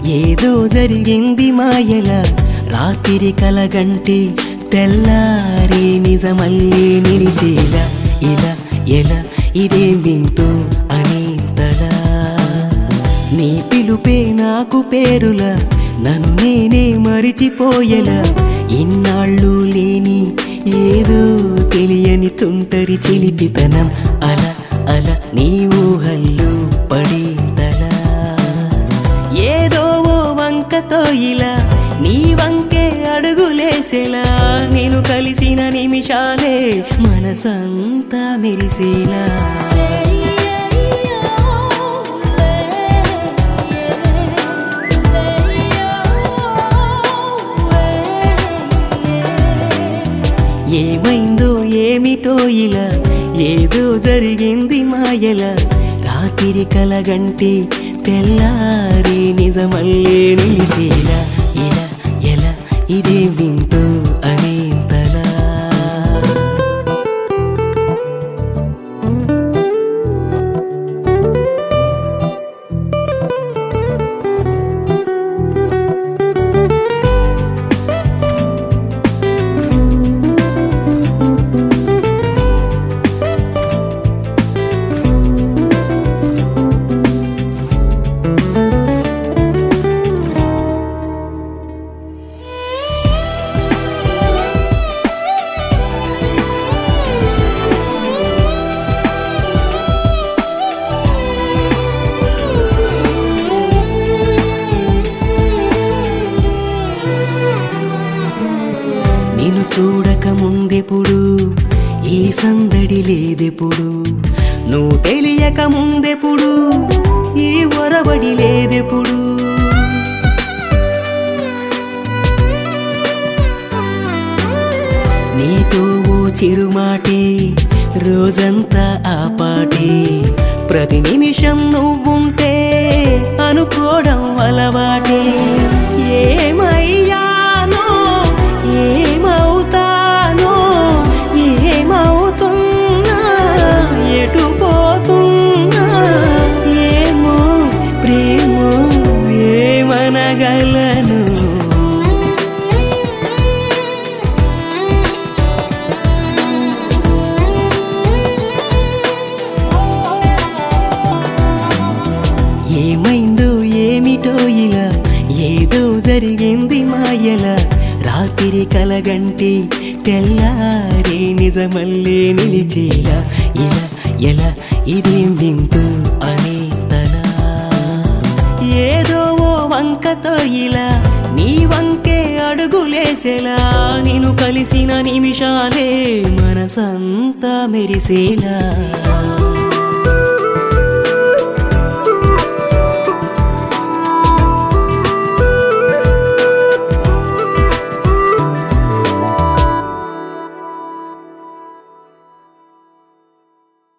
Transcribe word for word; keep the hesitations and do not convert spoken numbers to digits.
ఏదో జరిగింది మాయలా రాత్రి కలగంటి తెల్లారే నిజమల్లే నిలిచేలా ఇలా ఎలా ఇదే వింటూ అనేంతలా నీ పిలుపే నాకు పేరులా నన్నేనే మరిచిపోయేలా ఇన్నాళ్ళు లేని ఏదో తెలియని తుంటరి చిలిపితనం అలా అలా నీ ఊహల్లో పడేంతలా ఏదో ఓ వంకతో ఇలా నీ వంకే అడుగులేసేలా నేను కలిసిన నిమిషాలే మనసంతా మెరిసేలా ఏమైందో ఏమిటో ఇలా ఏదో జరిగింది మాయలా రాత్రి కలగంటి తెల్లారి నిజమల్లే నిలిచేలా ఇలా ఎలా ఇదే వింటూ అనేంతలా నిన్ను చూడక ముందెప్పుడు ఈ సందడి లేదెప్పుడు నువ్వు తెలియక ముందెప్పుడు ఈ ఒరబడి లేదెప్పుడు నీతో ఓ చిరుమాటే రోజంతా ఆ పాటే ప్రతి నిమిషం నువ్వుంటే అనుకోవడం అలవాటే ఏమయ్యానో ఏమవుతానో ఏమవుతున్నా ఎటు పోతున్నా ఏమో ప్రేమో ఏమనగలను ఏమైందో ఏమిటో ఇలా ఏదో జరిగింది మాయలా రాత్రి కలగంటి తెల్లారే నిజమల్లే నిలిచేలా ఇలా ఎలా ఇదేం వింటూ అనేంతలా ఏదో ఓ వంకతో ఇలా నీ వంకే అడుగులేసేలా నేను కలిసిన నిమిషాలే మనసంతా మెరిసేలా